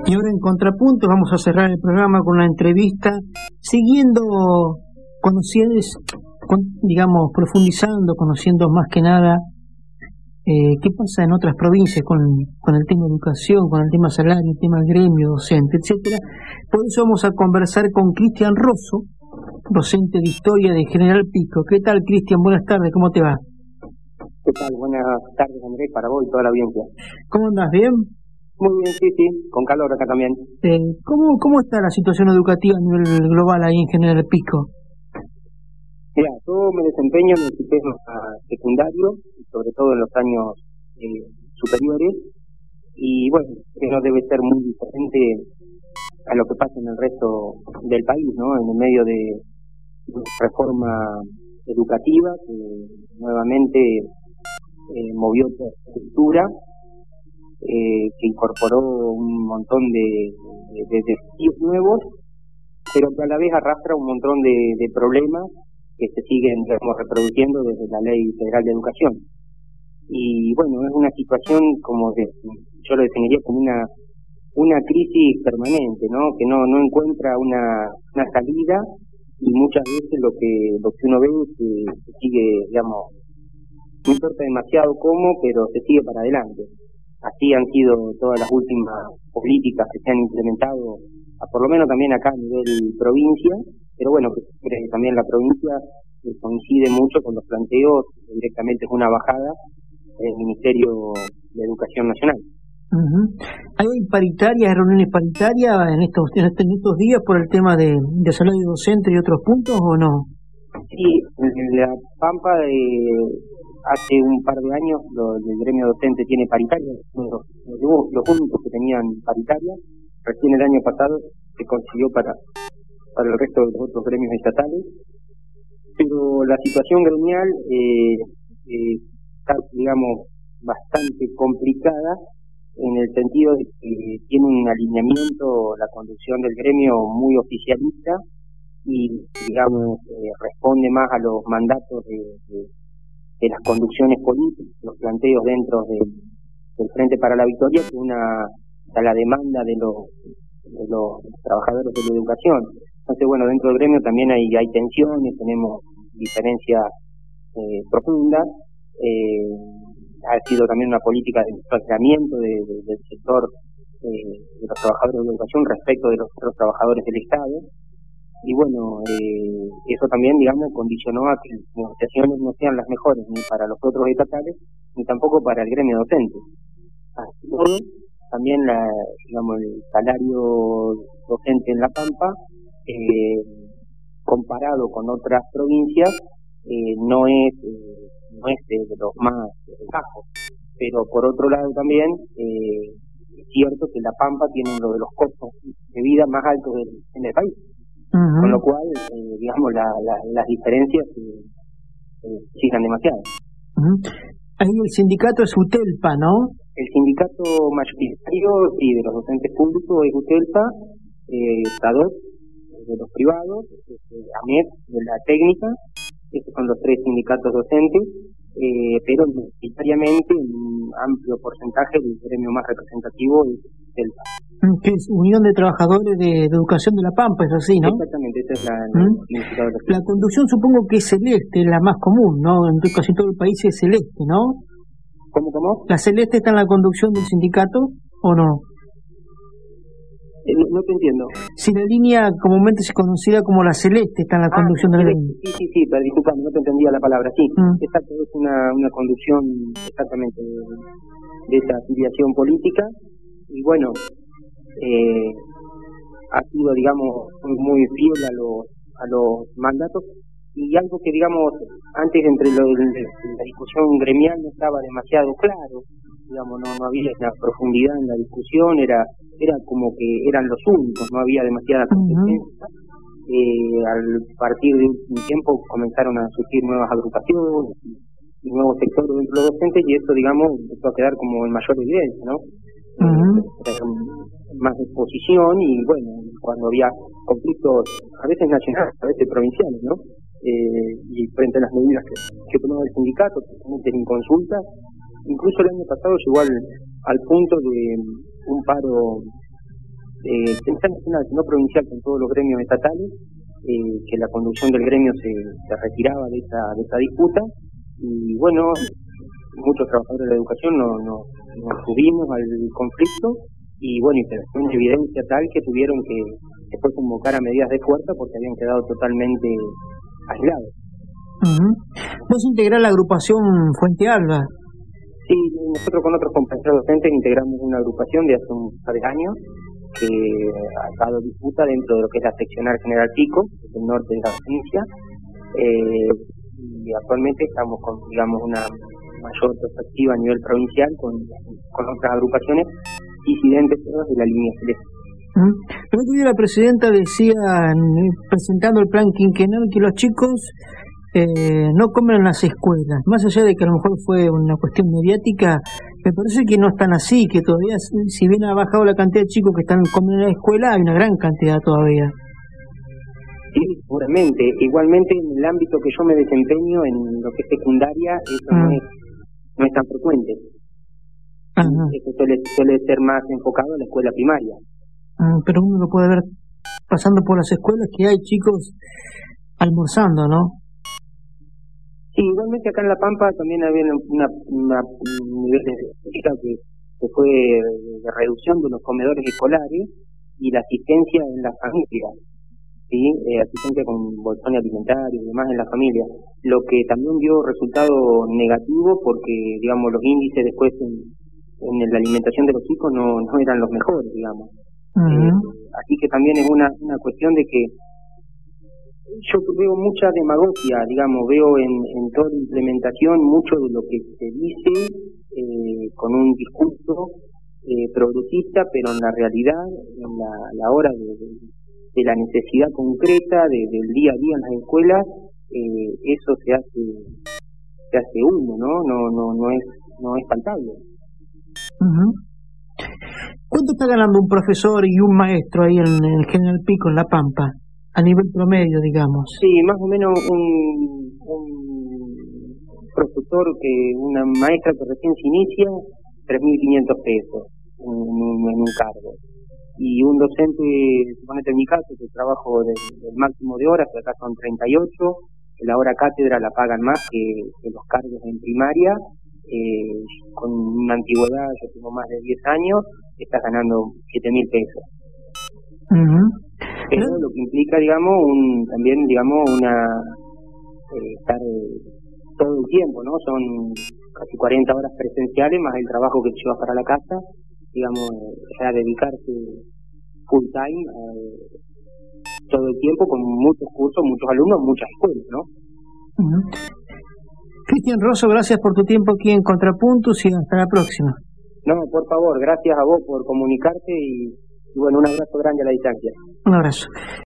Y ahora en Contrapunto vamos a cerrar el programa con una entrevista, siguiendo, digamos, profundizando, conociendo más que nada qué pasa en otras provincias con el tema educación, con el tema salario, el tema gremio, docente, etcétera. Por eso vamos a conversar con Cristian Rosso, docente de Historia de General Pico. ¿Qué tal, Cristian? Buenas tardes, ¿cómo te va? ¿Qué tal? Buenas tardes, Andrés, para vos y toda la audiencia. ¿Cómo andas? ¿Bien? Muy bien, sí, con calor acá también. ¿Cómo está la situación educativa a nivel global ahí en General Pico? Mira, yo me desempeño en el sistema secundario, sobre todo en los años superiores, y bueno, que no debe ser muy diferente a lo que pasa en el resto del país, ¿no? En el medio de reforma educativa, que nuevamente movió toda la estructura, que incorporó un montón de desafíos nuevos, pero que a la vez arrastra un montón de problemas que se siguen, digamos, reproduciendo desde la Ley Federal de Educación. Y bueno, es una situación como que yo lo definiría como una crisis permanente, ¿no? Que no encuentra una salida, y muchas veces lo que uno ve es que se sigue, digamos, no importa demasiado cómo, pero se sigue para adelante. Así han sido todas las últimas políticas que se han implementado, por lo menos también acá a nivel provincia, pero bueno, que también la provincia coincide mucho con los planteos, directamente es una bajada del Ministerio de Educación Nacional. Uh-huh. ¿Hay paritarias, reuniones paritarias en estos días por el tema de salario docente y otros puntos o no? Sí, en La Pampa hace un par de años el gremio docente tiene paritaria, los únicos que tenían paritaria. Recién el año pasado se consiguió para el resto de los otros gremios estatales, pero la situación gremial está, digamos, bastante complicada en el sentido de que tiene un alineamiento la conducción del gremio muy oficialista y, digamos, responde más a los mandatos de las conducciones políticas, los planteos dentro del Frente para la Victoria, que a la demanda de los trabajadores de la educación. Entonces, bueno, dentro del gremio también hay tensiones, tenemos diferencias profundas. Ha sido también una política de aislamiento del sector de los trabajadores de la educación respecto de los otros trabajadores del Estado. Y bueno, eso también, digamos, condicionó a que las negociaciones no sean las mejores ni para los otros estatales, ni tampoco para el gremio docente. Así todo, también digamos, el salario docente en La Pampa, comparado con otras provincias, no es de los más bajos, pero por otro lado también es cierto que La Pampa tiene uno de los costos de vida más altos en el país. Uh-huh. Con lo cual, digamos, las diferencias fijan demasiado. Uh-huh. Ahí el sindicato es UTELPA, ¿no? El sindicato mayoritario, sí, de los docentes públicos es UTELPA, SADOT de los privados, AMET de la técnica. Estos son los tres sindicatos docentes, pero mayoritariamente un amplio porcentaje del gremio más representativo es UTELPA. Que es Unión de Trabajadores de Educación de La Pampa, es así, ¿no? Exactamente, esa es la conducción supongo que es celeste, la más común, ¿no? En casi todo el país es celeste, ¿no? ¿Cómo? ¿La celeste está en la conducción del sindicato o no? No te entiendo. Si la línea comúnmente se conocida como la celeste está en la conducción de la línea. Sí, pero disculpame, no te entendía la palabra. Sí, exacto, es una conducción exactamente de esa afiliación política. Y bueno, ha sido, digamos, muy fiel a los mandatos, y algo que, digamos, antes entre la discusión gremial no estaba demasiado claro, digamos, no había una profundidad en la discusión, era como que eran los únicos, no había demasiada competencia. Al partir de un tiempo comenzaron a surgir nuevas agrupaciones y nuevos sectores dentro de los docentes, y esto, digamos, empezó a quedar como en mayor evidencia, ¿no? Más exposición, y bueno, cuando había conflictos a veces nacionales, a veces provinciales, ¿no? Y frente a las medidas que tomaba el sindicato, en consulta, incluso el año pasado llegó al punto de un paro pensar nacional, sino provincial, con todos los gremios estatales, que la conducción del gremio se retiraba de esa disputa, y bueno, muchos trabajadores de la educación nos subimos al conflicto, y bueno, y se fue una evidencia tal que tuvieron que después convocar a medidas de fuerza porque habían quedado totalmente aislados. ¿Vos integrás la agrupación Fuente Alba? Sí, nosotros con otros compañeros docentes integramos una agrupación de hace un par de años que ha dado disputa dentro de lo que es la seccional General Pico, del norte de la provincia, y actualmente estamos con, digamos, una mayor perspectiva a nivel provincial con otras agrupaciones disidentes de la línea celeste. El otro día la presidenta decía, presentando el plan quinquenal, que los chicos no comen en las escuelas. Más allá de que a lo mejor fue una cuestión mediática, me parece que no están así, que todavía, si bien ha bajado la cantidad de chicos que están comiendo en la escuela, hay una gran cantidad todavía. Sí, seguramente. Igualmente, en el ámbito que yo me desempeño, en lo que es secundaria, eso no es tan frecuente. Eso suele ser más enfocado a la escuela primaria. Pero uno lo puede ver pasando por las escuelas que hay chicos almorzando, ¿no? Sí, igualmente acá en La Pampa también había un nivel de política que fue de reducción de los comedores escolares y la asistencia en las familias, ¿sí? Asistencia con bolsones alimentarios y demás en la familia, lo que también dio resultado negativo porque, digamos, los índices después en la alimentación de los chicos no eran los mejores, digamos. Así que también es una cuestión de que yo veo mucha demagogia, digamos, veo en toda la implementación mucho de lo que se dice con un discurso progresista, pero en la realidad, en la hora de la necesidad concreta del día a día en las escuelas, eso se hace humo, no es palpable. ¿Cuánto está ganando un profesor y un maestro ahí en el General Pico, en La Pampa? A nivel promedio, digamos. Sí, más o menos un profesor, una maestra que recién se inicia, 3.500 pesos en un cargo. Y un docente, suponete en mi caso, que trabajo del máximo de horas, que acá son 38, la hora cátedra la pagan más que los cargos en primaria, con una antigüedad, yo tengo más de 10 años, estás ganando 7.000 pesos. Pero lo que implica, digamos, también, digamos, estar todo el tiempo, ¿no? Son casi 40 horas presenciales, más el trabajo que te llevas para la casa, digamos, ya dedicarse full time todo el tiempo con muchos cursos, muchos alumnos, muchas escuelas, ¿no? Cristian Rosso, gracias por tu tiempo aquí en Contrapuntos y hasta la próxima. No, por favor, gracias a vos por comunicarte y bueno, un abrazo grande a la distancia. Un abrazo.